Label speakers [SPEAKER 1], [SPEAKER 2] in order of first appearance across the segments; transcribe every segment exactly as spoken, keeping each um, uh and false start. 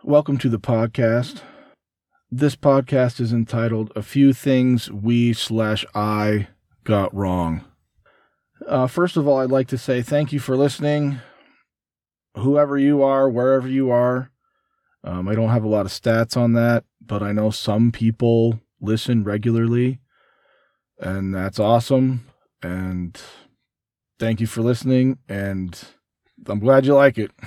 [SPEAKER 1] Welcome to the podcast. This podcast is entitled A Few Things We slash I Got Wrong. Uh, first of all, I'd like to say thank you for listening. Whoever you are, wherever you are. Um, I don't have a lot of stats on that, but I know some people listen regularly, and that's awesome. And thank you for listening, and I'm glad you like it.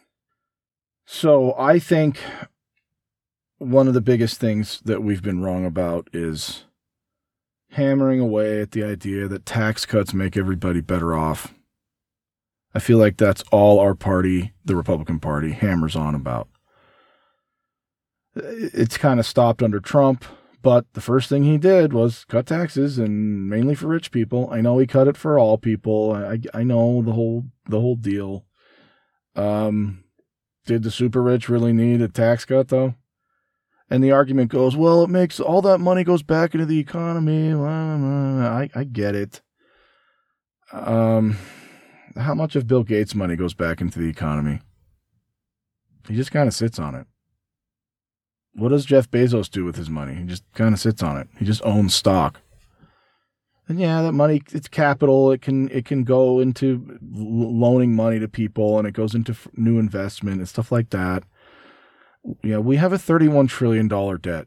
[SPEAKER 1] So I think one of the biggest things that we've been wrong about is hammering away at the idea that tax cuts make everybody better off. I feel like that's all our party, the Republican Party, hammers on about. It's kind of stopped under Trump, but the first thing he did was cut taxes, and mainly for rich people. I know he cut it for all people. I I know the whole the whole deal. Um. Did the super rich really need a tax cut, though? And the argument goes, well, it makes all that money goes back into the economy. I, I get it. Um, how much of Bill Gates' money goes back into the economy? He just kind of sits on it. What does Jeff Bezos do with his money? He just kind of sits on it. He just owns stock. And yeah, that money, it's capital. It can it can go into loaning money to people, and it goes into new investment and stuff like that. Yeah, we have a thirty-one trillion dollars debt.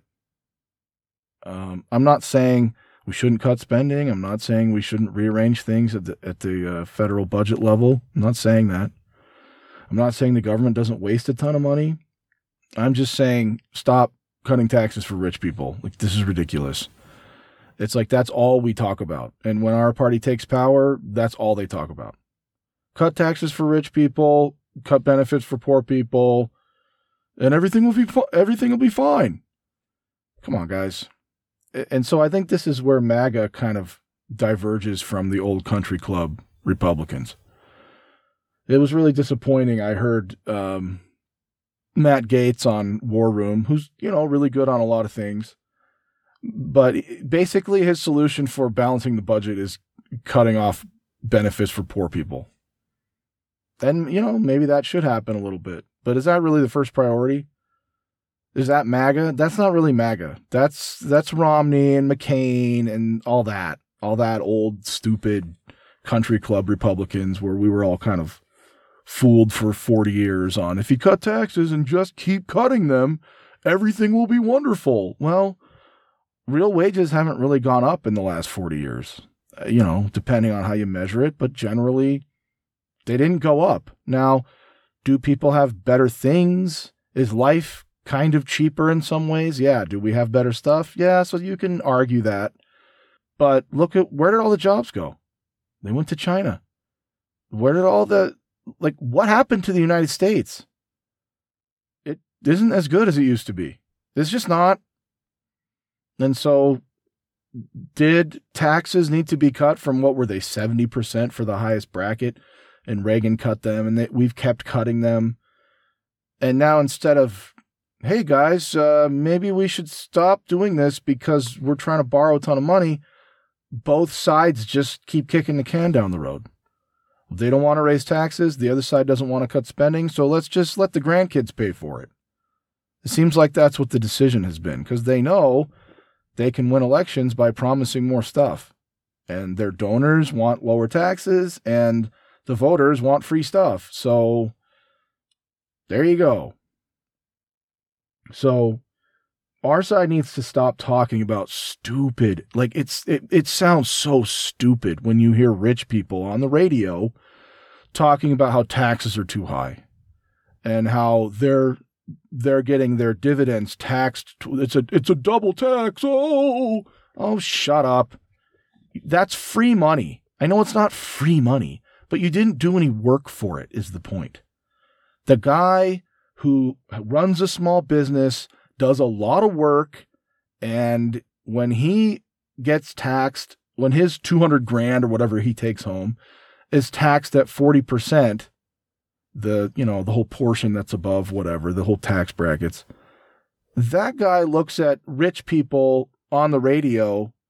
[SPEAKER 1] Um, I'm not saying we shouldn't cut spending. I'm not saying we shouldn't rearrange things at the at the uh, federal budget level. I'm not saying that. I'm not saying the government doesn't waste a ton of money. I'm just saying stop cutting taxes for rich people. Like, this is ridiculous. It's like that's all we talk about. And when our party takes power, that's all they talk about. Cut taxes for rich people, cut benefits for poor people, and everything will be everything will be fine. Come on, guys. And so I think this is where MAGA kind of diverges from the old country club Republicans. It was really disappointing. I heard um, Matt Gaetz on War Room, who's, you know, really good on a lot of things. But basically his solution for balancing the budget is cutting off benefits for poor people. And, you know, maybe that should happen a little bit. But is that really the first priority? Is that MAGA? That's not really MAGA. That's that's Romney and McCain and all that. All that old, stupid country club Republicans where we were all kind of fooled for forty years on, if you cut taxes and just keep cutting them, everything will be wonderful. Well, real wages haven't really gone up in the last forty years, you know, depending on how you measure it, but generally they didn't go up. Now, do people have better things? Is life kind of cheaper in some ways? Yeah. Do we have better stuff? Yeah. So you can argue that, but look at, where did all the jobs go? They went to China. Where did all the, like, what happened to the United States? It isn't as good as it used to be. It's just not. And so did taxes need to be cut from, what were they, seventy percent for the highest bracket? And Reagan cut them, and they, we've kept cutting them. And now instead of, hey guys, uh, maybe we should stop doing this because we're trying to borrow a ton of money, both sides just keep kicking the can down the road. They don't want to raise taxes. The other side doesn't want to cut spending. So let's just let the grandkids pay for it. It seems like that's what the decision has been, because they know they can win elections by promising more stuff. And their donors want lower taxes, and the voters want free stuff. So there you go. So our side needs to stop talking about stupid. Like, it's it, it sounds so stupid when you hear rich people on the radio talking about how taxes are too high and how they're they're getting their dividends taxed. It's a it's a double tax. Oh, oh, shut up. That's free money. I know it's not free money, but you didn't do any work for it, is the point. The guy who runs a small business does a lot of work, and when he gets taxed, when his two hundred grand or whatever he takes home is taxed at forty percent, the, you know, the whole portion that's above whatever, the whole tax brackets, that guy looks at rich people on the radio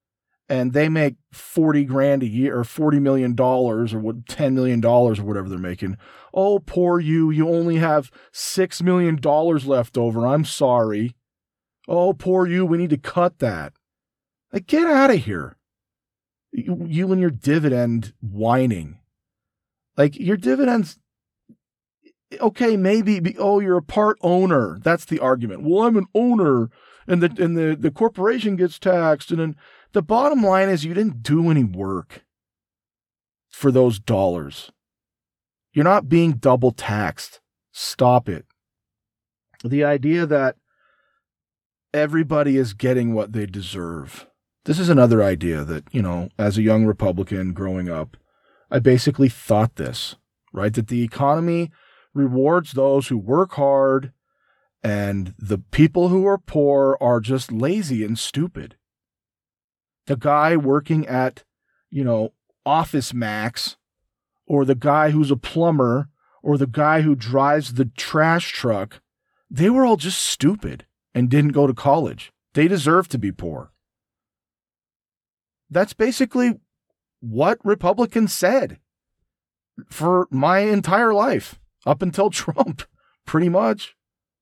[SPEAKER 1] and they make forty grand a year or forty million dollars or what, ten million dollars or whatever they're making. Oh, poor you. You only have six million dollars left over. I'm sorry. Oh, poor you. We need to cut that. Like, get out of here. You, you and your dividend whining. Like, your dividends, okay, maybe, be, oh, you're a part owner. That's the argument. Well, I'm an owner, and the and the, the corporation gets taxed. And then the bottom line is you didn't do any work for those dollars. You're not being double taxed. Stop it. The idea that everybody is getting what they deserve. This is another idea that, you know, as a young Republican growing up, I basically thought this, right? That the economy rewards those who work hard and the people who are poor are just lazy and stupid. The guy working at, you know, Office Max, or the guy who's a plumber, or the guy who drives the trash truck, they were all just stupid and didn't go to college. They deserve to be poor. That's basically what Republicans said for my entire life, up until Trump, pretty much.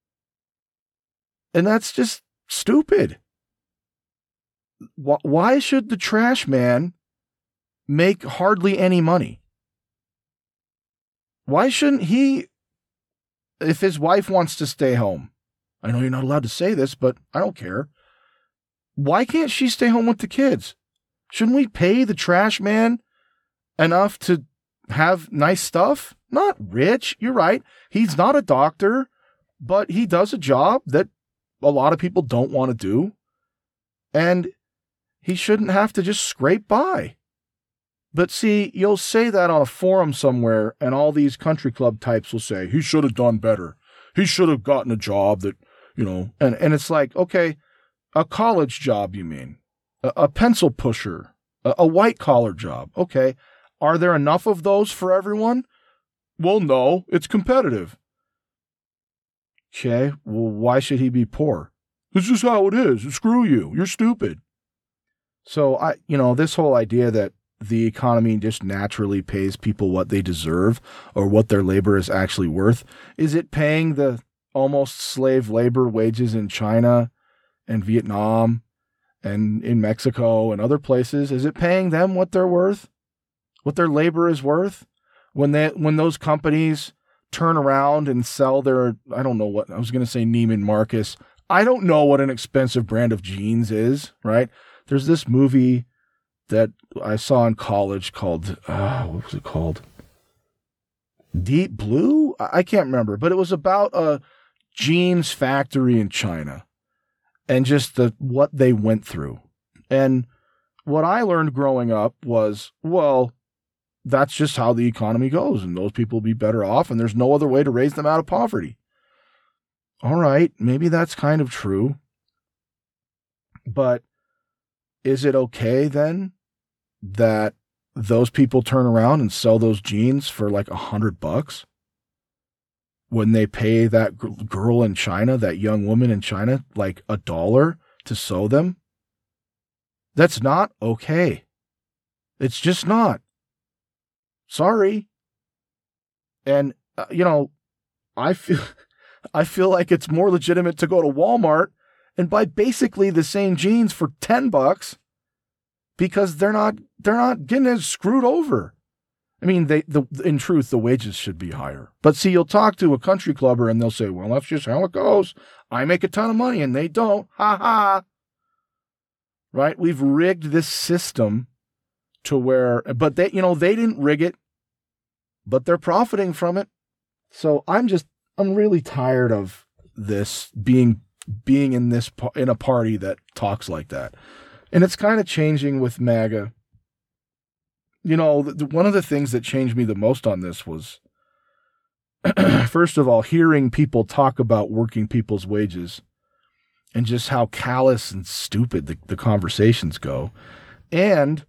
[SPEAKER 1] And that's just stupid. Why should the trash man make hardly any money? Why shouldn't he, if his wife wants to stay home? I know you're not allowed to say this, but I don't care. Why can't she stay home with the kids? Shouldn't we pay the trash man enough to have nice stuff? Not rich, you're right. He's not a doctor, but he does a job that a lot of people don't want to do. And he shouldn't have to just scrape by. But see, you'll say that on a forum somewhere, and all these country club types will say, he should have done better. He should have gotten a job that, you know, and, and it's like, okay, a college job, you mean? A, a pencil pusher, a, a white collar job. Okay. Are there enough of those for everyone? Well, no, it's competitive. Okay, well, why should he be poor? This is how it is. Screw you. You're stupid. So, I, you know, this whole idea that the economy just naturally pays people what they deserve or what their labor is actually worth. Is it paying the almost slave labor wages in China and Vietnam and in Mexico and other places? Is it paying them what they're worth? What their labor is worth? When they, when those companies turn around and sell their, I don't know what, I was going to say Neiman Marcus. I don't know what an expensive brand of jeans is, right? There's this movie that I saw in college called, uh, what was it called? Deep Blue? I can't remember, but it was about a jeans factory in China and just the what they went through. And what I learned growing up was, well, that's just how the economy goes, and those people will be better off, and there's no other way to raise them out of poverty. All right, maybe that's kind of true. But is it okay then that those people turn around and sell those jeans for like a hundred bucks when they pay that g- girl in China, that young woman in China, like a dollar to sew them? That's not okay. It's just not. Sorry. And, uh, you know, I feel, I feel like it's more legitimate to go to Walmart and buy basically the same jeans for ten bucks because they're not, they're not getting as screwed over. I mean, they, the, in truth, the wages should be higher. But see, you'll talk to a country clubber and they'll say, well, that's just how it goes. I make a ton of money and they don't. Ha ha. Right? We've rigged this system to where, but they, you know, they didn't rig it, but they're profiting from it. So I'm just, I'm really tired of this being, being in this, in a party that talks like that. And it's kind of changing with MAGA. You know, the, one of the things that changed me the most on this was, first of all, hearing people talk about working people's wages and just how callous and stupid the, the conversations go. And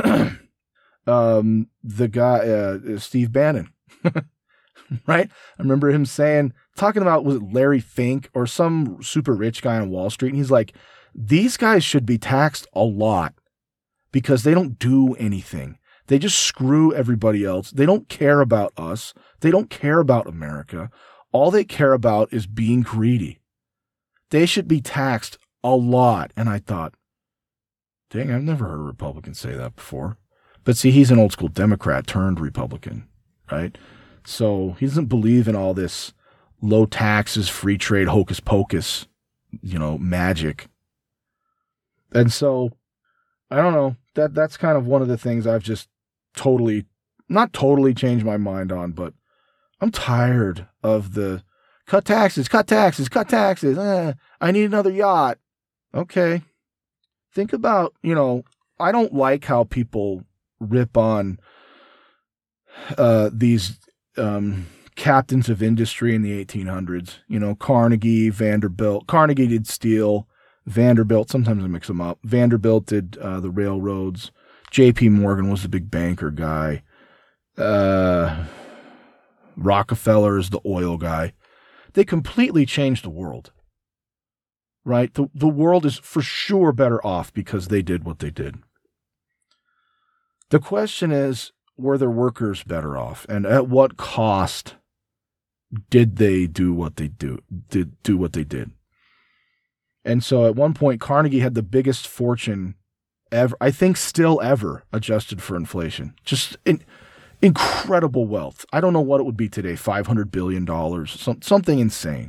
[SPEAKER 1] um, the guy, uh, Steve Bannon, right? I remember him saying, talking about, was it Larry Fink or some super rich guy on Wall Street? And he's like, these guys should be taxed a lot because they don't do anything. They just screw everybody else. They don't care about us. They don't care about America. All they care about is being greedy. They should be taxed a lot. And I thought, dang, I've never heard a Republican say that before. But see, he's an old school Democrat turned Republican, right? So he doesn't believe in all this low taxes, free trade, hocus pocus, you know, magic. And so, I don't know, that that's kind of one of the things I've just totally, not totally changed my mind on, but I'm tired of the cut taxes, cut taxes, cut taxes. Eh, I need another yacht. Okay. Think about, you know, I don't like how people rip on uh, these um, captains of industry in the eighteen hundreds. You know, Carnegie, Vanderbilt. Carnegie did steel. Vanderbilt, sometimes I mix them up. Vanderbilt did uh, the railroads. J P. Morgan was the big banker guy. Uh, Rockefeller is the oil guy. They completely changed the world, right? The, the world is for sure better off because they did what they did. The question is, were their workers better off? And at what cost did they do what they do, did do what they did? And so at one point, Carnegie had the biggest fortune ever, I think still ever, adjusted for inflation. Just in, incredible wealth. I don't know what it would be today, five hundred billion dollars, some, something insane.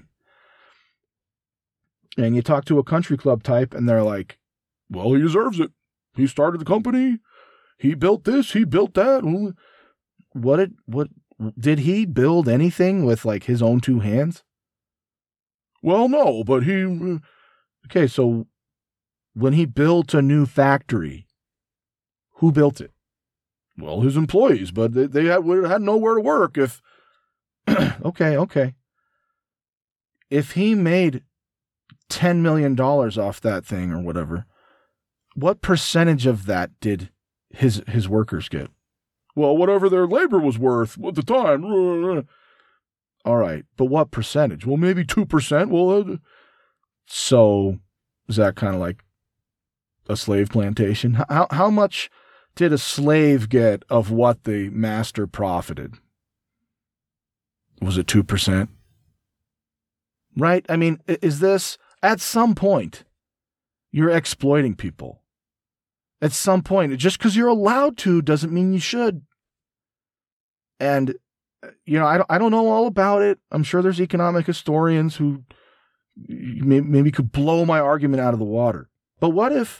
[SPEAKER 1] And you talk to a country club type, and they're like, well, he deserves it. He started the company. He built this. He built that. What did, what, did he build anything with like his own two hands? Well, no, but he... Okay, so when he built a new factory, who built it? Well, his employees, but they, they had, had nowhere to work if... okay, okay. If he made ten million dollars off that thing or whatever, what percentage of that did his his workers get? Well, whatever their labor was worth at the time. All right, but what percentage? Well, maybe two percent. Well, uh, so is that kind of like a slave plantation? How how much did a slave get of what the master profited? Was it two percent? Right? I mean, is this, at some point, you're exploiting people. At some point, just because you're allowed to doesn't mean you should. And, you know, I don't, I don't know all about it. I'm sure there's economic historians who maybe could blow my argument out of the water. But what if,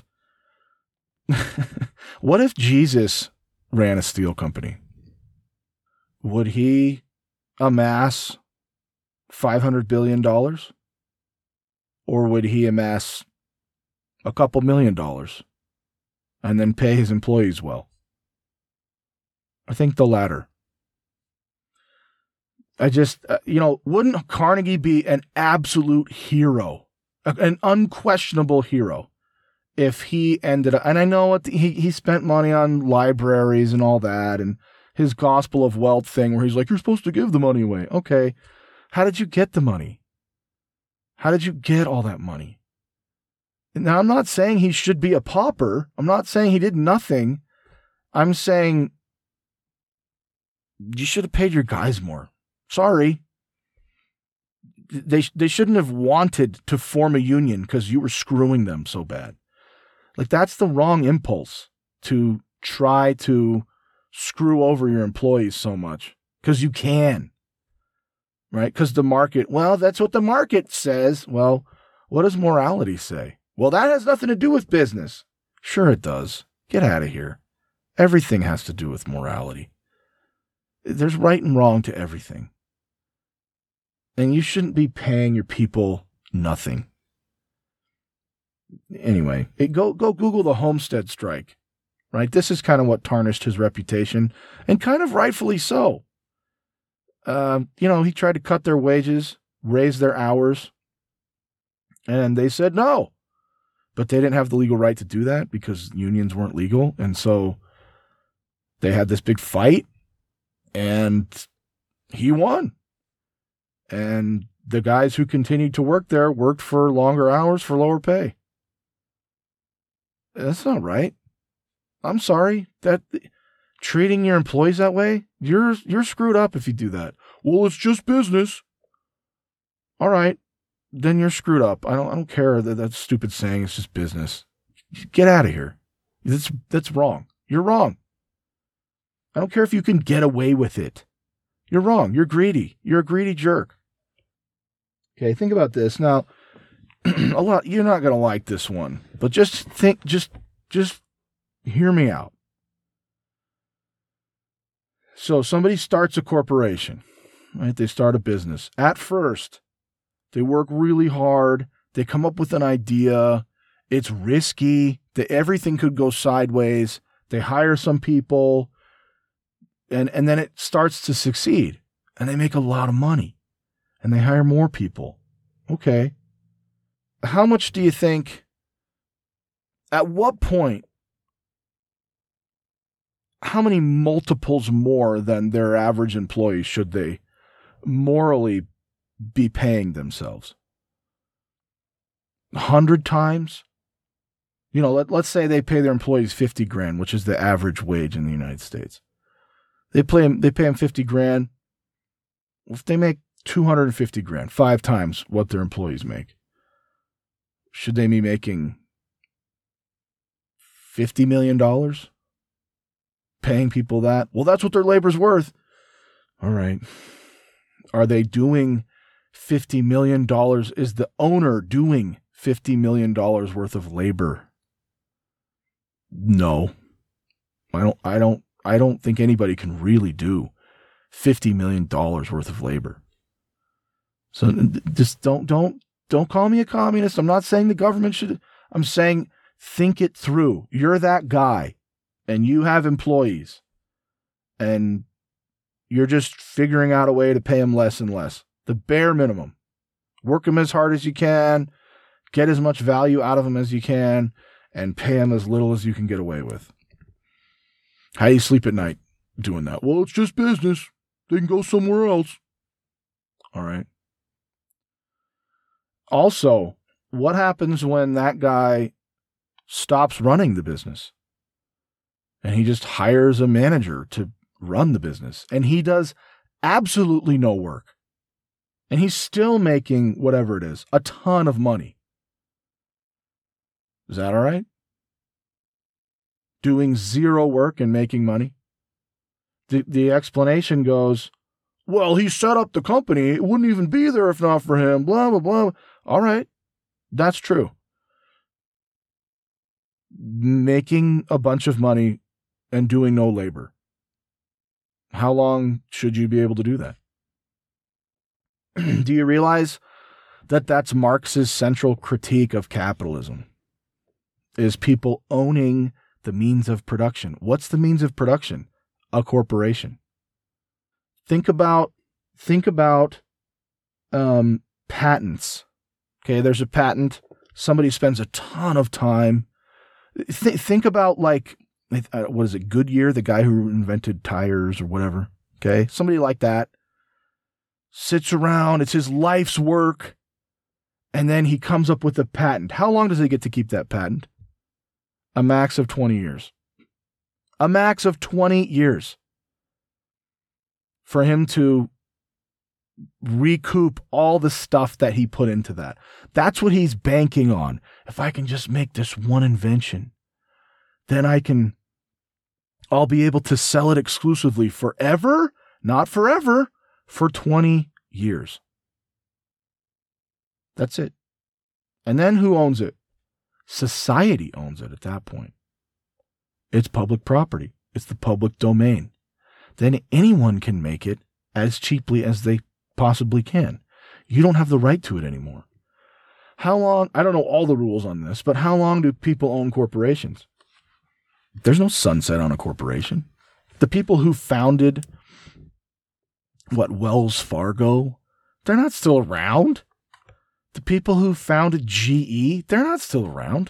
[SPEAKER 1] what if Jesus ran a steel company? Would he amass five hundred billion dollars? Or would he amass a couple million dollars and then pay his employees well? I think the latter. I just, uh, you know, wouldn't Carnegie be an absolute hero, an unquestionable hero, if he ended up, and I know what the, he, he spent money on libraries and all that, and his gospel of wealth thing where he's like, you're supposed to give the money away. Okay. How did you get the money? How did you get all that money? Now, I'm not saying he should be a pauper. I'm not saying he did nothing. I'm saying you should have paid your guys more. Sorry. They they shouldn't have wanted to form a union because you were screwing them so bad. Like, that's the wrong impulse, to try to screw over your employees so much because you can. Right? Because the market, well, that's what the market says. Well, what does morality say? Well, that has nothing to do with business. Sure it does. Get out of here. Everything has to do with morality. There's right and wrong to everything. And you shouldn't be paying your people nothing. Anyway, it, go go Google the Homestead strike. Right? This is kind of what tarnished his reputation, and kind of rightfully so. Um, you know, he tried to cut their wages, raise their hours, and they said no. But they didn't have the legal right to do that because unions weren't legal. And so they had this big fight, and he won. And the guys who continued to work there worked for longer hours for lower pay. That's not right. I'm sorry. That treating your employees that way, you're you're screwed up if you do that. Well, it's just business. All right, then you're screwed up. I don't I don't care that that stupid saying it's just business. Get out of here. That's that's wrong. You're wrong. I don't care if you can get away with it. You're wrong. You're greedy. You're a greedy jerk. Okay, think about this. Now, a lot you're not going to like this one, but just think just just hear me out. So somebody starts a corporation, right? They start a business. At first, they work really hard. They come up with an idea. It's risky. That everything could go sideways. They hire some people, and, and then it starts to succeed. And they make a lot of money. And they hire more people. Okay. How much do you think, at what point, how many multiples more than their average employee should they morally be paying themselves? A hundred times? You know, let, let's say they pay their employees fifty grand, which is the average wage in the United States. They pay them, they pay them fifty grand. If they make two hundred fifty grand, five times what their employees make, should they be making fifty million dollars? Paying people that? Well, that's what their labor's worth. All right. Are they doing fifty million dollars? Is the owner doing fifty million dollars worth of labor? No. I don't I don't I don't think anybody can really do fifty million dollars worth of labor. So just don't don't don't call me a communist. I'm not saying the government should. I'm saying think it through. You're that guy and you have employees and you're just figuring out a way to pay them less and less. The bare minimum. Work them as hard as you can, get as much value out of them as you can, and pay them as little as you can get away with. How do you sleep at night doing that? Well, it's just business. They can go somewhere else. All right. Also, what happens when that guy stops running the business and he just hires a manager to run the business and he does absolutely no work and he's still making whatever it is, a ton of money? Is that all right? Doing zero work and making money? The, the explanation goes, well, he set up the company. It wouldn't even be there if not for him, blah, blah, blah. All right. That's true. Making a bunch of money and doing no labor. How long should you be able to do that? Do you realize that that's Marx's central critique of capitalism? Is people owning the means of production. What's the means of production? A corporation. Think about, think about um, patents. Okay, there's a patent. Somebody spends a ton of time. Th- think about like, what is it, Goodyear, the guy who invented tires or whatever. Okay, somebody like that sits around. It's his life's work. And then he comes up with a patent. How long does he get to keep that patent? A max of twenty years. A max of twenty years. For him to recoup all the stuff that he put into that. That's what he's banking on. If I can just make this one invention, then I can, I'll be able to sell it exclusively forever, not forever, for twenty years. That's it. And then who owns it? Society owns it at that point. It's public property. It's the public domain. Then anyone can make it as cheaply as they possibly can. You don't have the right to it anymore. How long, I don't know all the rules on this, but how long do people own corporations? There's no sunset on a corporation. The people who founded, what, Wells Fargo, they're not still around. The people who founded G E, they're not still around.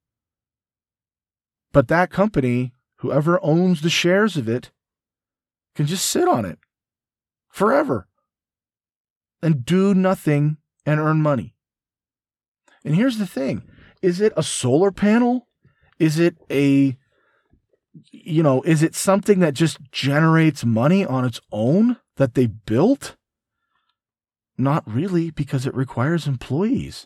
[SPEAKER 1] But that company, whoever owns the shares of it, can just sit on it forever and do nothing and earn money. And here's the thing. Is it a solar panel? Is it a you know, is it something that just generates money on its own that they built? Not really, because it requires employees.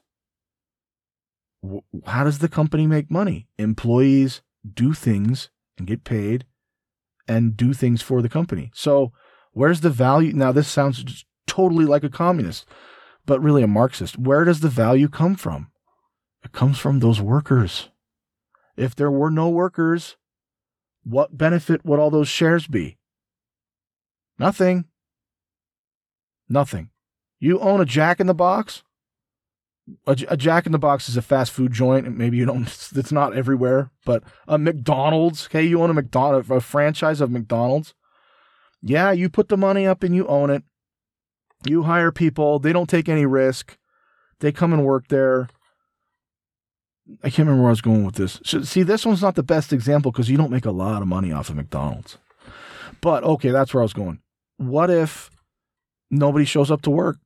[SPEAKER 1] How does the company make money? Employees do things and get paid and do things for the company. So where's the value? Now, this sounds just totally like a communist, but really a Marxist. Where does the value come from? It comes from those workers. If there were no workers, what benefit would all those shares be? Nothing. Nothing. You own a Jack in the Box? A, a Jack in the Box is a fast food joint, and maybe you don't, it's not everywhere, but a McDonald's, okay, you own a McDonald's, a franchise of McDonald's. Yeah, you put the money up and you own it. You hire people, they don't take any risk. They come and work there. I can't remember where I was going with this. So, see, this one's not the best example because you don't make a lot of money off of McDonald's. But, okay, that's where I was going. What if nobody shows up to work?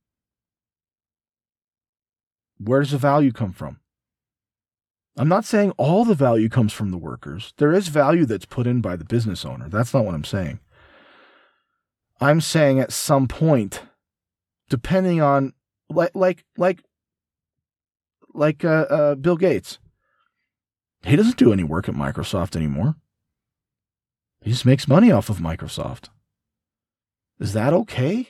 [SPEAKER 1] Where does the value come from? I'm not saying all the value comes from the workers. There is value that's put in by the business owner. That's not what I'm saying. I'm saying at some point, depending on, like, like, like, like uh, uh, Bill Gates, he doesn't do any work at Microsoft anymore. He just makes money off of Microsoft. Is that okay?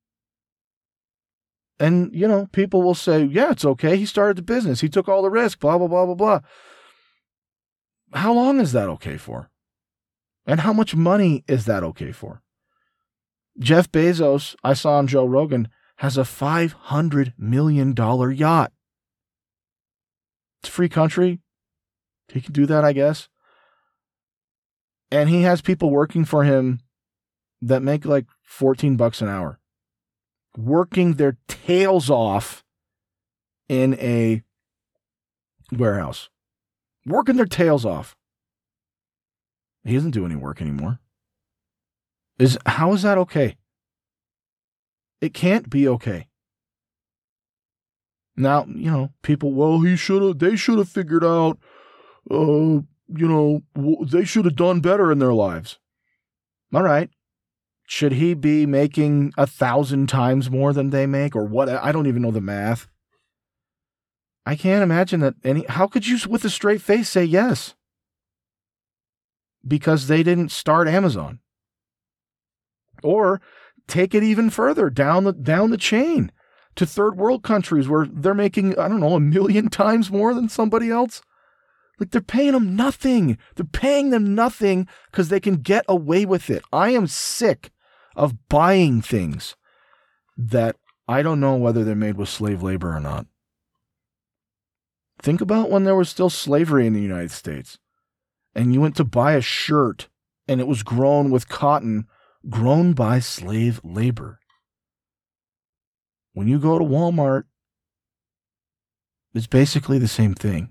[SPEAKER 1] And, you know, people will say, yeah, it's okay. He started the business. He took all the risk, blah, blah, blah, blah, blah. How long is that okay for? And how much money is that okay for? Jeff Bezos, I saw on Joe Rogan, has a five hundred million dollars yacht. It's a free country. He can do that, I guess. And he has people working for him that make like fourteen bucks an hour, working their tails off in a warehouse, working their tails off. He doesn't do any work anymore. Is how is that okay? It can't be okay. Now, you know, people, well, he should have, they should have figured out, uh, you know, they should have done better in their lives. All right. Should he be making a thousand times more than they make or what? I don't even know the math. I can't imagine that any, how could you with a straight face say yes? Because they didn't start Amazon. Or take it even further down the, down the chain to third world countries where they're making, I don't know, a million times more than somebody else. Like they're paying them nothing. They're paying them nothing because they can get away with it. I am sick of buying things that I don't know whether they're made with slave labor or not. Think about when there was still slavery in the United States and you went to buy a shirt and it was grown with cotton grown by slave labor. When you go to Walmart, it's basically the same thing.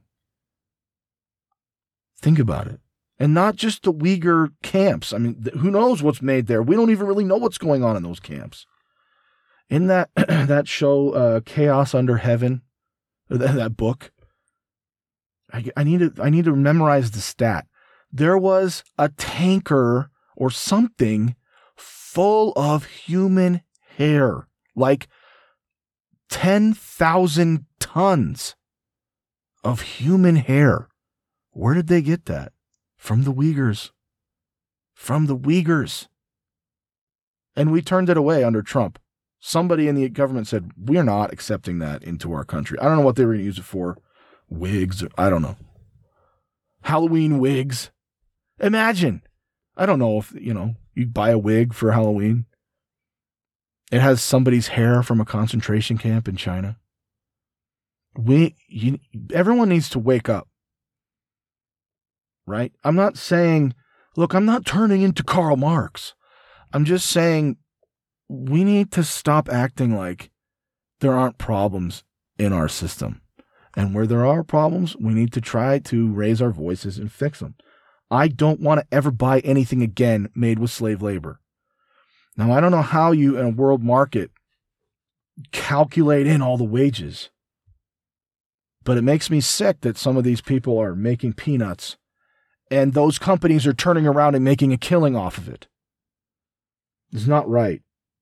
[SPEAKER 1] Think about it. And not just the Uyghur camps. I mean, who knows what's made there? We don't even really know what's going on in those camps. In that that show, uh, Chaos Under Heaven, that, that book, I, I need to I need to memorize the stat. There was a tanker or something full of human hair, like ten thousand tons of human hair. Where did they get that? From the Uyghurs. From the Uyghurs. And we turned it away under Trump. Somebody in the government said, we're not accepting that into our country. I don't know what they were going to use it for. Wigs. I don't know. Halloween wigs. Imagine. I don't know if, you know, you buy a wig for Halloween. It has somebody's hair from a concentration camp in China. We, you, everyone needs to wake up. Right? I'm not saying, look, I'm not turning into Karl Marx. I'm just saying we need to stop acting like there aren't problems in our system. And where there are problems, we need to try to raise our voices and fix them. I don't want to ever buy anything again made with slave labor. Now, I don't know how you in a world market calculate in all the wages, but it makes me sick that some of these people are making peanuts and those companies are turning around and making a killing off of it. It's not right.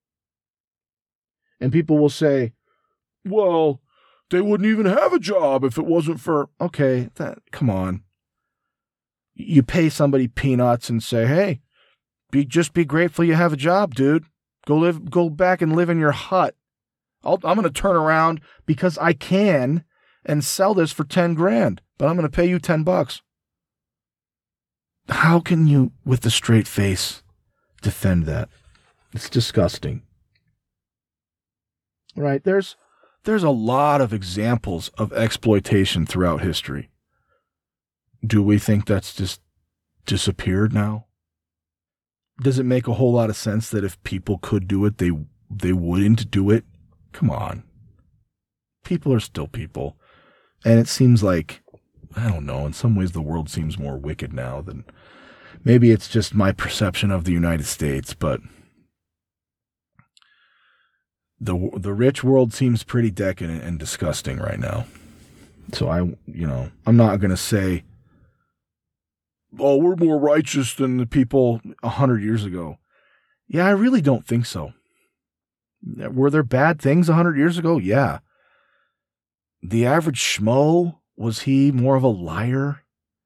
[SPEAKER 1] And people will say, well, they wouldn't even have a job if it wasn't for... Okay, that, come on. You pay somebody peanuts and say, hey, be just be grateful you have a job, dude. Go live, go back and live in your hut. I'll, I'm going to turn around because I can and sell this for ten grand, but I'm going to pay you ten bucks. How can you, with a straight face, defend that? It's disgusting. Right? There's, there's a lot of examples of exploitation throughout history. Do we think that's just disappeared now? Does it make a whole lot of sense that if people could do it, they they wouldn't do it? Come on. People are still people. And it seems like, I don't know, in some ways the world seems more wicked now than... Maybe it's just my perception of the United States, but the the rich world seems pretty decadent and disgusting right now. So I, you know, I'm not going to say, oh, we're more righteous than the people a hundred years ago. Yeah, I really don't think so. Were there bad things a hundred years ago? Yeah. The average schmo, was he more of a liar?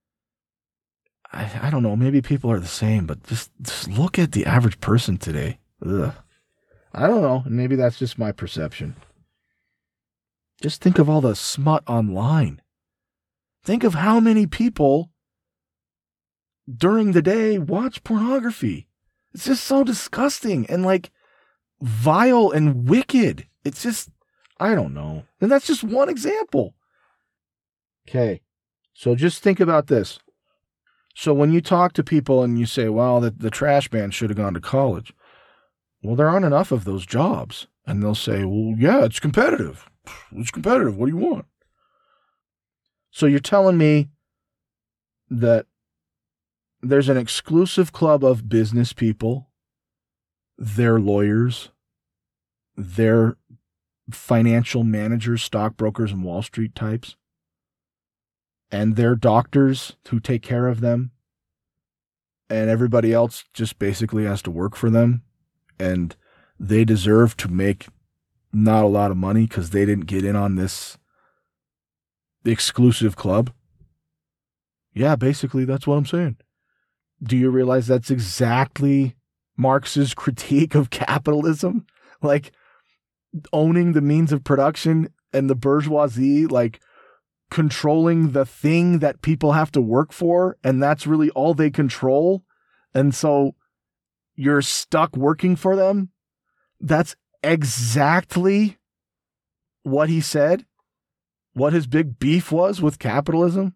[SPEAKER 1] I, I don't know. Maybe people are the same, but just, just look at the average person today. Ugh. I don't know. Maybe that's just my perception. Just think of all the smut online. Think of how many people during the day watch pornography. It's just so disgusting and like vile and wicked. It's just, I don't know. And that's just one example. Okay. So just think about this. So when you talk to people and you say, well, the, the trash man should have gone to college. Well, there aren't enough of those jobs. And they'll say, well, yeah, it's competitive. It's competitive. What do you want? So you're telling me that there's an exclusive club of business people, they're lawyers, they're financial managers, stockbrokers, and Wall Street types, and they're doctors who take care of them, and everybody else just basically has to work for them, and they deserve to make not a lot of money because they didn't get in on this exclusive club. Yeah, basically that's what I'm saying. Do you realize that's exactly Marx's critique of capitalism? Like owning the means of production and the bourgeoisie, like controlling the thing that people have to work for, and that's really all they control. And so you're stuck working for them. That's exactly what he said, what his big beef was with capitalism.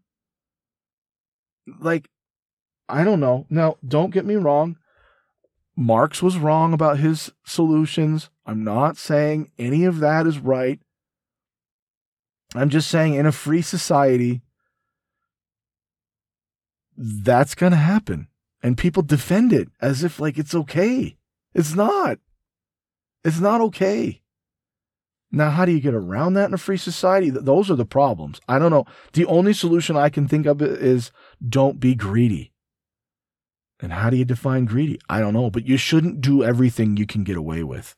[SPEAKER 1] Like, I don't know. Now, don't get me wrong. Marx was wrong about his solutions. I'm not saying any of that is right. I'm just saying in a free society, that's going to happen. And people defend it as if like it's okay. It's not. It's not okay. Now, how do you get around that in a free society? Those are the problems. I don't know. The only solution I can think of is don't be greedy. And how do you define greedy? I don't know, but you shouldn't do everything you can get away with.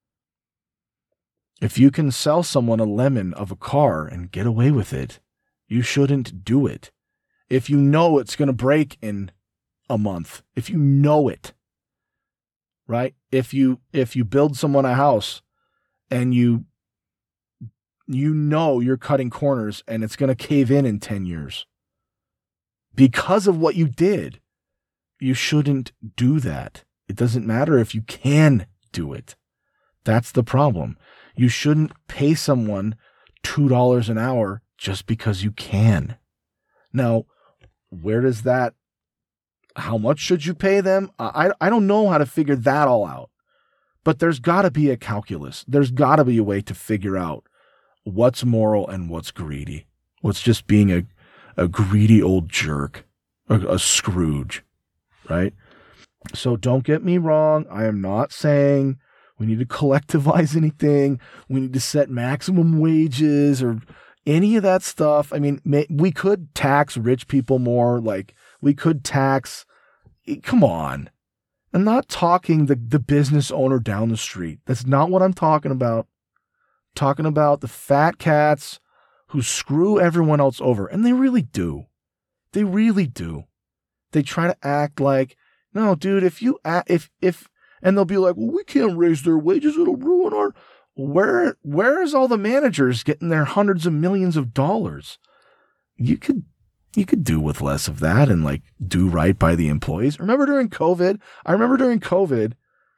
[SPEAKER 1] If you can sell someone a lemon of a car and get away with it, you shouldn't do it. If you know it's going to break in a month, if you know it, right? If you if you build someone a house and you you know you're cutting corners and it's going to cave in in ten years because of what you did, you shouldn't do that. It doesn't matter if you can do it. That's the problem. You shouldn't pay someone two dollars an hour just because you can. Now, where does that, how much should you pay them? I, I don't know how to figure that all out. But there's got to be a calculus. There's got to be a way to figure out what's moral and what's greedy. What's just being a, a greedy old jerk, a, a Scrooge. Right? So don't get me wrong. I am not saying we need to collectivize anything. We need to set maximum wages or any of that stuff. I mean, may, we could tax rich people more. Like we could tax. Come on. I'm not talking the, the business owner down the street. That's not what I'm talking about. I'm talking about the fat cats who screw everyone else over. And they really do. They really do. They try to act like, no, dude, if you, act, if, if, and they'll be like, well, we can't raise their wages. It'll ruin our, where, where is all the managers getting their hundreds of millions of dollars? You could, you could do with less of that and like do right by the employees. Remember during COVID, I remember during COVID,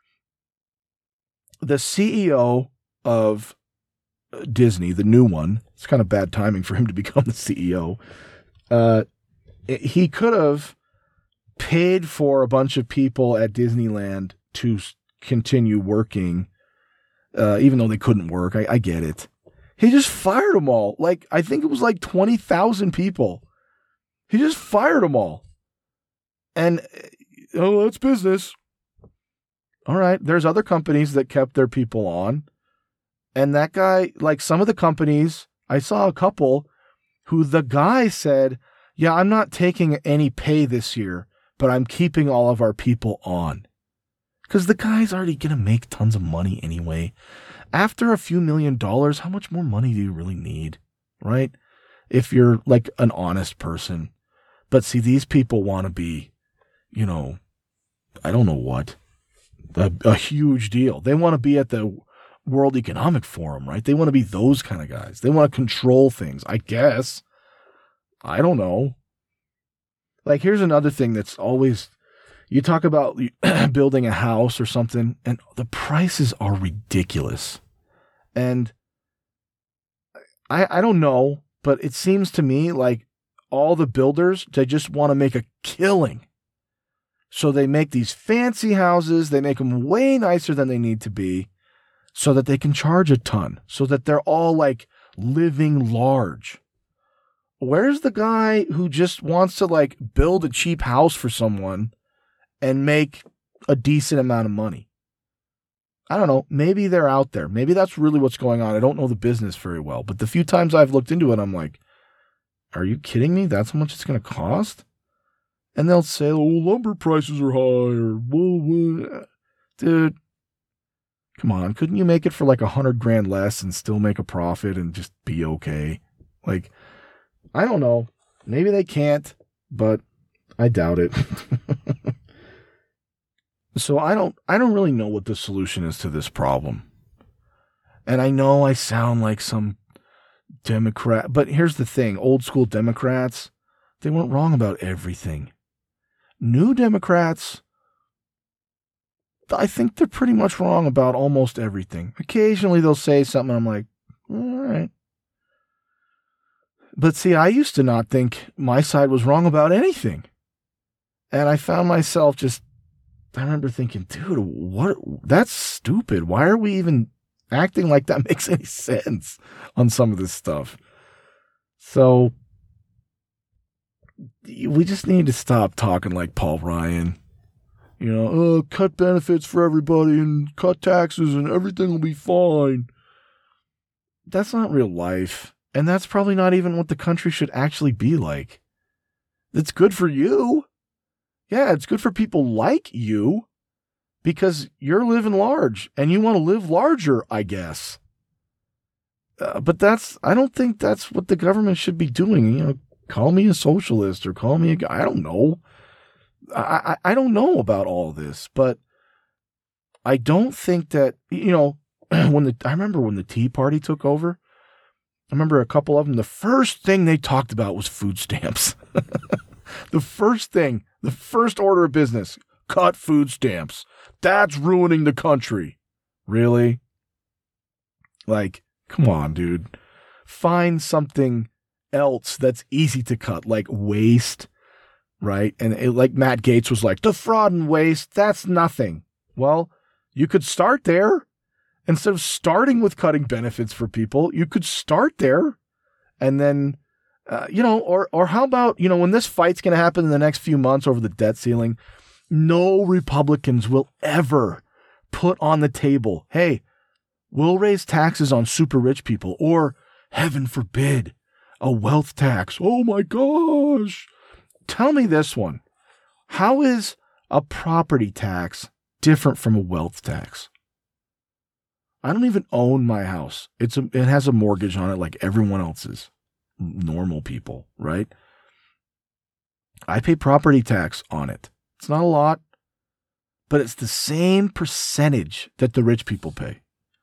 [SPEAKER 1] the C E O of Disney, the new one, it's kind of bad timing for him to become the C E O. Uh, he could have paid for a bunch of people at Disneyland to continue working, uh, even though they couldn't work. I, I get it. He just fired them all. Like, I think it was like twenty thousand people. He just fired them all. And, oh, that's business. All right. There's other companies that kept their people on. And that guy, like some of the companies, I saw a couple who the guy said, yeah, I'm not taking any pay this year, but I'm keeping all of our people on. Because the guy's already going to make tons of money anyway. After a few million dollars, how much more money do you really need? Right? If you're like an honest person. But see, these people want to be, you know, I don't know what, a, a huge deal. They want to be at the World Economic Forum, right? They want to be those kind of guys. They want to control things, I guess. I don't know. Like, here's another thing that's always, you talk about building a house or something, and the prices are ridiculous. And I I don't know, but it seems to me like all the builders, they just want to make a killing. So they make these fancy houses, they make them way nicer than they need to be, so that they can charge a ton, so that they're all like living large. Where's the guy who just wants to like build a cheap house for someone and make a decent amount of money? I don't know. Maybe they're out there. Maybe that's really what's going on. I don't know the business very well, but the few times I've looked into it, I'm like, are you kidding me? That's how much it's going to cost? And they'll say, oh, lumber prices are high, or whoa, whoa. Dude, come on. Couldn't you make it for like a hundred grand less and still make a profit and just be okay? Like, I don't know. Maybe they can't, but I doubt it. So I don't I don't really know what the solution is to this problem. And I know I sound like some Democrat, but here's the thing. Old school Democrats, they weren't wrong about everything. New Democrats, I think they're pretty much wrong about almost everything. Occasionally they'll say something, I'm like, all right. But see, I used to not think my side was wrong about anything. And I found myself just, I remember thinking, dude, what? That's stupid. Why are we even acting like that makes any sense on some of this stuff? So we just need to stop talking like Paul Ryan. You know, oh, cut benefits for everybody and cut taxes and everything will be fine. That's not real life. And that's probably not even what the country should actually be like. It's good for you. Yeah, it's good for people like you because you're living large and you want to live larger, I guess. Uh, but that's, I don't think that's what the government should be doing. You know, call me a socialist or call me a, I don't know. I, I, I don't know about all this, but I don't think that, you know, when the, I remember when the Tea Party took over, I remember a couple of them, the first thing they talked about was food stamps. The first thing, the first order of business, cut food stamps. That's ruining the country. Really? Like, come on, dude. Find something else that's easy to cut, like waste, right? And it, like Matt Gaetz was like, the fraud and waste, that's nothing. Well, you could start there. Instead of starting with cutting benefits for people, you could start there and then, uh, you know, or or how about, you know, when this fight's going to happen in the next few months over the debt ceiling, no Republicans will ever put on the table, hey, we'll raise taxes on super rich people or, heaven forbid, a wealth tax. Oh my gosh. tell me this one. How is a property tax different from a wealth tax? I don't even own my house. It's a, it has a mortgage on it like everyone else's. Normal people, right? I pay property tax on it. It's not a lot, but it's the same percentage that the rich people pay.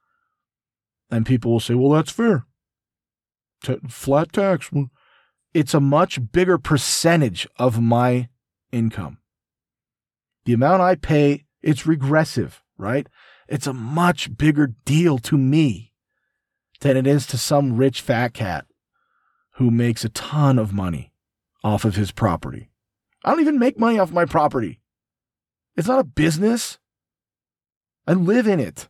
[SPEAKER 1] And people will say, well, that's fair. T- flat tax. It's a much bigger percentage of my income. The amount I pay, it's regressive, right? It's a much bigger deal to me than it is to some rich fat cat who makes a ton of money off of his property. I don't even make money off my property. It's not a business. I live in it.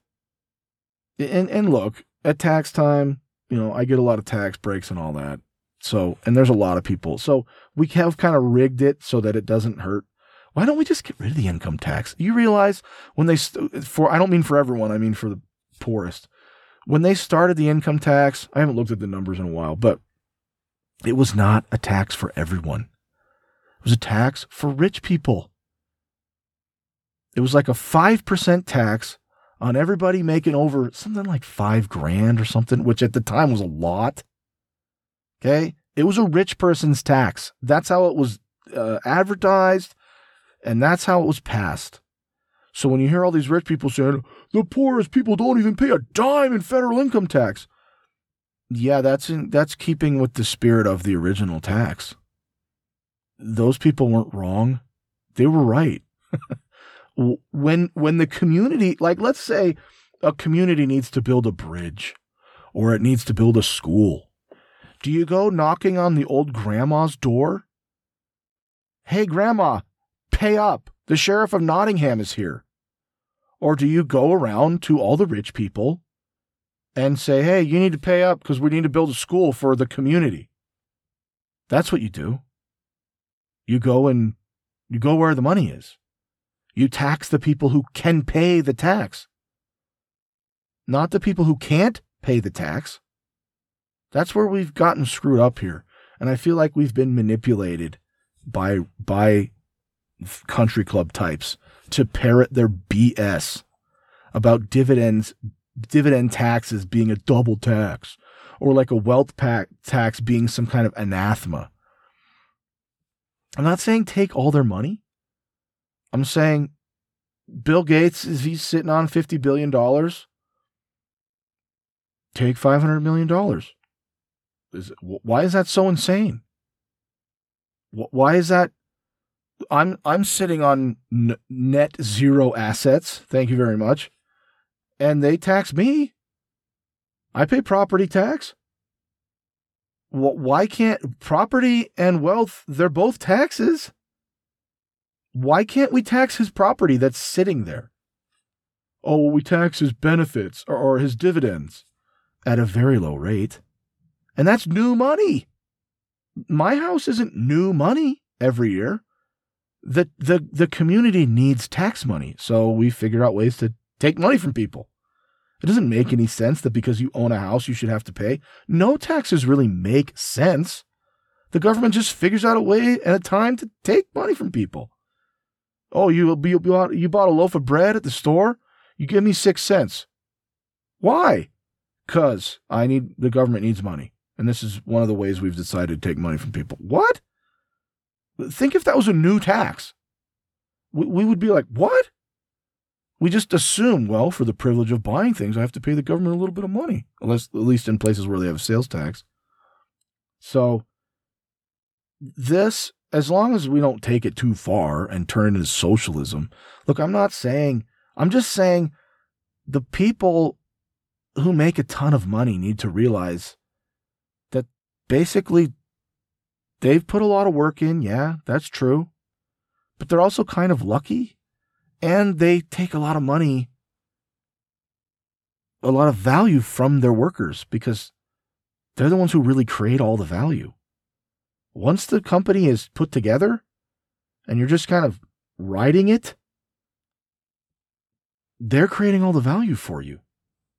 [SPEAKER 1] And and look, at tax time, you know, I get a lot of tax breaks and all that. So, and there's a lot of people. So we have kind of rigged it so that it doesn't hurt. Why don't we just get rid of the income tax? You realize when they, st- for I don't mean for everyone, I mean for the poorest. When they started the income tax, I haven't looked at the numbers in a while, but it was not a tax for everyone. It was a tax for rich people. It was like a five percent tax on everybody making over something like five grand or something, which at the time was a lot. Okay? It was a rich person's tax. That's how it was uh, advertised, and that's how it was passed. So when you hear all these rich people saying, the poorest people don't even pay a dime in federal income tax, yeah, that's in, that's keeping with the spirit of the original tax. Those people weren't wrong. They were right. when when the community, like let's say a community needs to build a bridge or it needs to build a school, do you go knocking on the old grandma's door? Hey, grandma, pay up. The sheriff of Nottingham is here. Or do you go around to all the rich people and say, hey, you need to pay up because we need to build a school for the community? That's what you do. You go and you go where the money is. You tax the people who can pay the tax, not the people who can't pay the tax. That's where we've gotten screwed up here. And I feel like we've been manipulated by, by country club types to parrot their B S about dividends, dividend taxes being a double tax, or like a wealth pack tax being some kind of anathema. I'm not saying take all their money. I'm saying Bill Gates, is he sitting on fifty billion dollars? Take five hundred million dollars. Is it, why is that so insane? Why is that? I'm I'm sitting on n- net zero assets. Thank you very much. And they tax me. I pay property tax. Why can't property and wealth, they're both taxes. Why can't we tax his property that's sitting there? Oh, well, we tax his benefits or, or his dividends at a very low rate. And that's new money. My house isn't new money every year. The, the, the community needs tax money, so we figure out ways to take money from people. It doesn't make any sense that because you own a house, you should have to pay. No taxes really make sense. The government just figures out a way and a time to take money from people. Oh, you, you, bought, you bought a loaf of bread at the store? You give me six cents. Why? Because I need, the government needs money. And this is one of the ways we've decided to take money from people. What? Think if that was a new tax. We, we would be like, what? We just assume, well, for the privilege of buying things, I have to pay the government a little bit of money, unless, at least in places where they have a sales tax. So this, as long as we don't take it too far and turn it into socialism, look, I'm not saying, I'm just saying the people who make a ton of money need to realize that basically they've put a lot of work in. Yeah, that's true. But they're also kind of lucky. And they take a lot of money, a lot of value from their workers because they're the ones who really create all the value. Once the company is put together and you're just kind of riding it, they're creating all the value for you.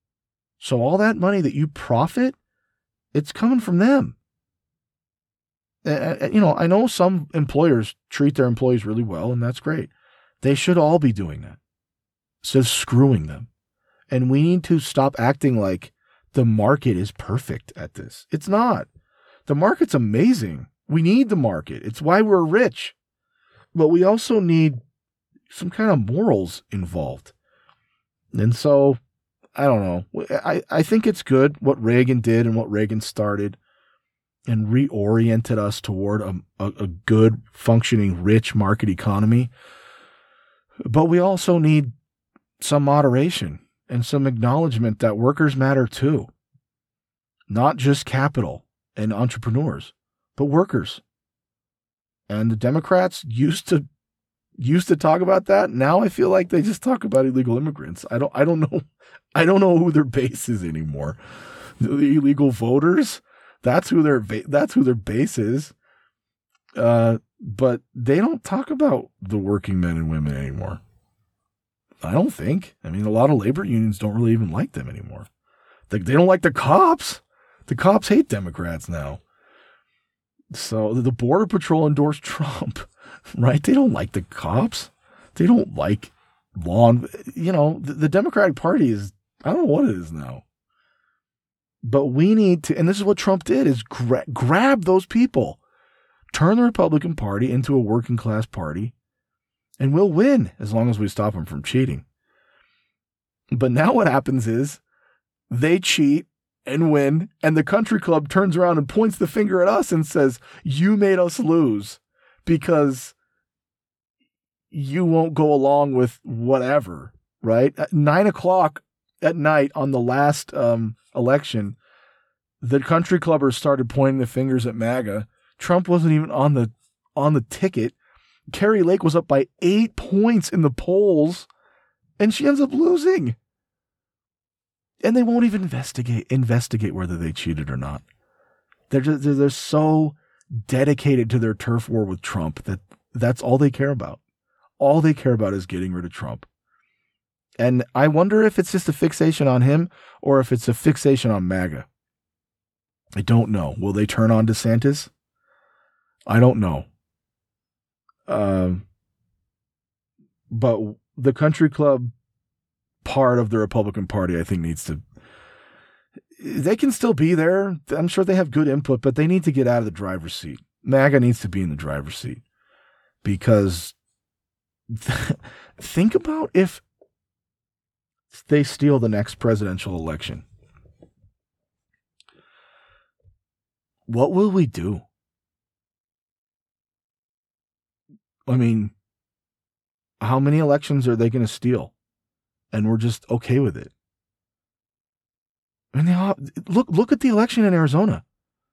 [SPEAKER 1] So all that money that you profit, it's coming from them. Uh, you know, I know some employers treat their employees really well, and that's great. They should all be doing that. So screwing them. And we need to stop acting like the market is perfect at this. It's not. The market's amazing. We need the market. It's why we're rich. But we also need some kind of morals involved. And so, I don't know. I, I think it's good what Reagan did and what Reagan started and reoriented us toward a, a, a good, functioning, rich market economy. But we also need some moderation and some acknowledgement that workers matter too. Not just capital and entrepreneurs, but workers. And the Democrats used to used to talk about that. Now I feel like they just talk about illegal immigrants. I don't I don't know I don't know who their base is anymore. The illegal voters, that's who their that's who their base is. Uh, but they don't talk about the working men and women anymore. I don't think. I mean, a lot of labor unions don't really even like them anymore. They, they don't like the cops. The cops hate Democrats now. So the Border Patrol endorsed Trump, right? They don't like the cops. They don't like law. You know, the, the Democratic Party is, I don't know what it is now. But we need to, and this is what Trump did, is gra- grab those people, turn the Republican Party into a working class party, and we'll win as long as we stop them from cheating. But now what happens is they cheat and win, and the country club turns around and points the finger at us and says, you made us lose because you won't go along with whatever, right? At nine o'clock at night on the last um, election, the country clubbers started pointing the fingers at MAGA. Trump wasn't even on the on the ticket. Carrie Lake was up by eight points in the polls, and she ends up losing. And they won't even investigate investigate whether they cheated or not. They're just, they're, they're so dedicated to their turf war with Trump that that's all they care about. All they care about is getting rid of Trump. And I wonder if it's just a fixation on him or if it's a fixation on MAGA. I don't know. Will they turn on DeSantis? I don't know. Um, but the country club part of the Republican Party, I think, needs to, they can still be there. I'm sure they have good input, but they need to get out of the driver's seat. MAGA needs to be in the driver's seat because think about if they steal the next presidential election. What will we do? I mean, how many elections are they going to steal? And we're just okay with it. I mean, they all, look look at the election in Arizona.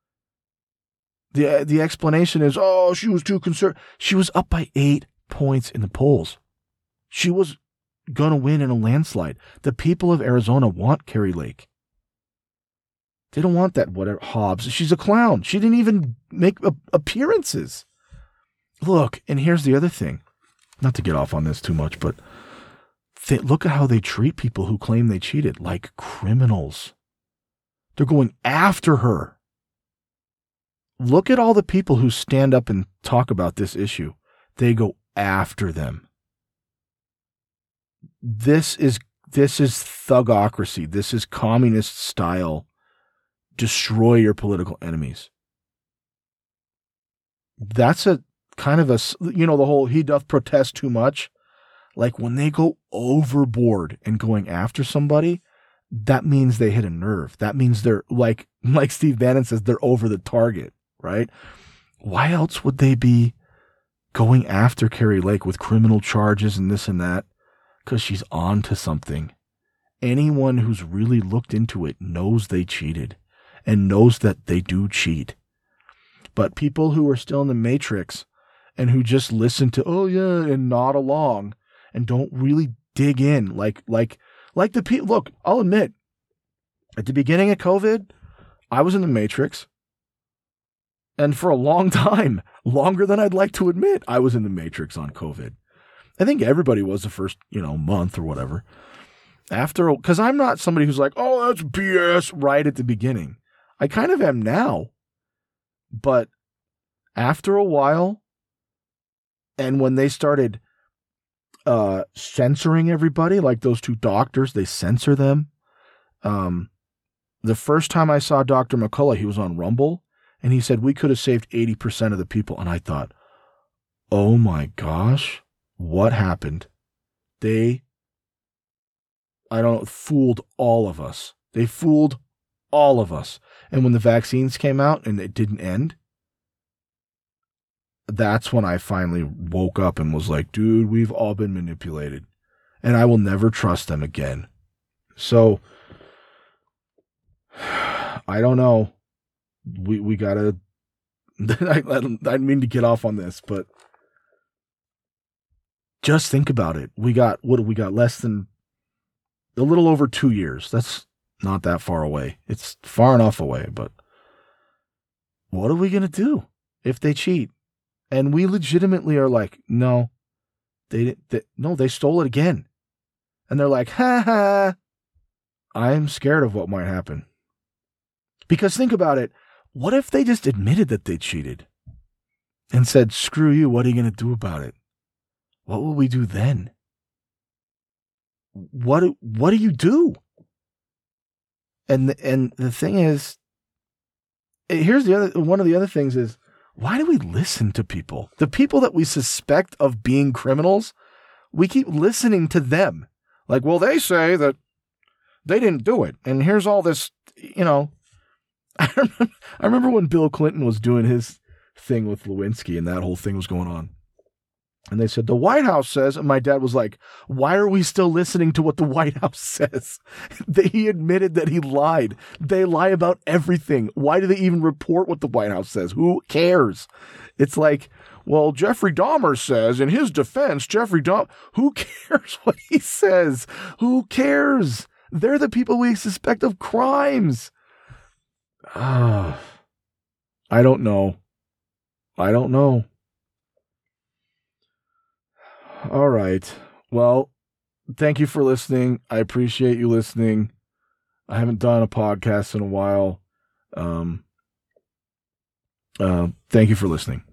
[SPEAKER 1] The the explanation is, oh, she was too concerned. She was up by eight points in the polls. She was going to win in a landslide. The people of Arizona want Carrie Lake. They don't want that whatever Hobbs. She's a clown. She didn't even make appearances. Look, and here's the other thing. Not to get off on this too much, but They, look at how they treat people who claim they cheated, like criminals. They're going after her. Look at all the people who stand up and talk about this issue. They go after them. This is this is thugocracy. This is communist style. Destroy your political enemies. That's a kind of a, you know, the whole he doth protest too much. Like when they go overboard and going after somebody, that means they hit a nerve. That means they're like, like Steve Bannon says, they're over the target, right? Why else would they be going after Carrie Lake with criminal charges and this and that? Because she's on to something. Anyone who's really looked into it knows they cheated and knows that they do cheat. But people who are still in the matrix and who just listen to, oh yeah, and nod along, and don't really dig in like like like the people. Look, I'll admit, at the beginning of COVID, I was in the Matrix. And for a long time, longer than I'd like to admit, I was in the Matrix on COVID. I think everybody was the first, you know, month or whatever. After, because I'm not somebody who's like, oh, that's B S right at the beginning. I kind of am now. But After a while, and when they started uh, censoring everybody, like those two doctors, they censor them. Um, the first time I saw Doctor McCullough, he was on Rumble, and he said, we could have saved eighty percent of the people. And I thought, oh my gosh, what happened? They, I don't know, fooled all of us. They fooled all of us. And when the vaccines came out and it didn't end, that's when I finally woke up and was like, dude, we've all been manipulated. And I will never trust them again. So, I don't know. We we gotta, I, I didn't mean to get off on this, but just think about it. We got, what do we got? Less than, a little over two years. That's not that far away. It's far enough away, but what are we going to do if they cheat? And we legitimately are like, no, they didn't, no, they stole it again. And they're like, ha ha. I'm scared of what might happen. Because think about it. What if they just admitted that they cheated and said, screw you, what are you going to do about it? What will we do then? What, what do you do? And, and the thing is, here's the other, one of the other things is, why do we listen to people? The people that we suspect of being criminals, we keep listening to them. Like, well, they say that they didn't do it. And here's all this, you know. I remember, I remember when Bill Clinton was doing his thing with Lewinsky and that whole thing was going on. And they said, the White House says, and my dad was like, why are we still listening to what the White House says? They, he admitted that he lied. They lie about everything. Why do they even report what the White House says? Who cares? It's like, well, Jeffrey Dahmer says in his defense, Jeffrey Dahmer, who cares what he says? Who cares? They're the people we suspect of crimes. Ah, I don't know. I don't know. All right. Well, thank you for listening. I appreciate you listening. I haven't done a podcast in a while. Um, uh, thank you for listening.